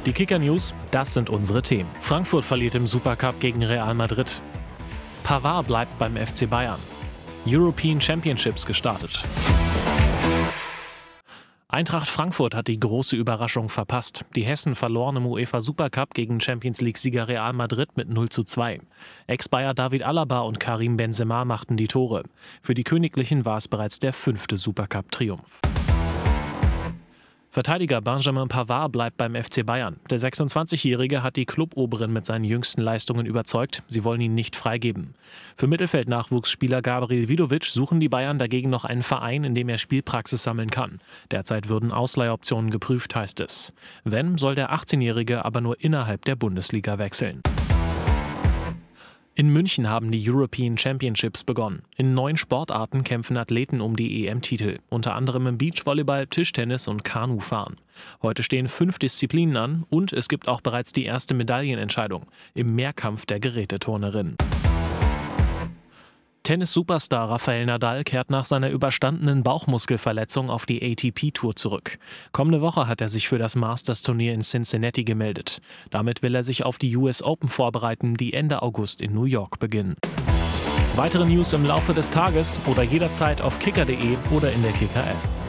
Die Kicker-News, das sind unsere Themen. Frankfurt verliert im Supercup gegen Real Madrid. Pavard bleibt beim FC Bayern. European Championships gestartet. Eintracht Frankfurt hat die große Überraschung verpasst. Die Hessen verloren im UEFA Supercup gegen Champions-League-Sieger Real Madrid mit 0:2. Ex-Bayer David Alaba und Karim Benzema machten die Tore. Für die Königlichen war es bereits der 5. Supercup-Triumph. Verteidiger Benjamin Pavard bleibt beim FC Bayern. Der 26-Jährige hat die Cluboberen mit seinen jüngsten Leistungen überzeugt. Sie wollen ihn nicht freigeben. Für Mittelfeld-Nachwuchsspieler Gabriel Vidovic suchen die Bayern dagegen noch einen Verein, in dem er Spielpraxis sammeln kann. Derzeit würden Ausleihoptionen geprüft, heißt es. Wenn, soll der 18-Jährige aber nur innerhalb der Bundesliga wechseln. In München haben die European Championships begonnen. In 9 Sportarten kämpfen Athleten um die EM-Titel, unter anderem im Beachvolleyball, Tischtennis und Kanufahren. Heute stehen 5 Disziplinen an und es gibt auch bereits die erste Medaillenentscheidung im Mehrkampf der Geräteturnerin. Tennis-Superstar Rafael Nadal kehrt nach seiner überstandenen Bauchmuskelverletzung auf die ATP-Tour zurück. Kommende Woche hat er sich für das Masters-Turnier in Cincinnati gemeldet. Damit will er sich auf die US Open vorbereiten, die Ende August in New York beginnen. Weitere News im Laufe des Tages oder jederzeit auf kicker.de oder in der Kicker-App.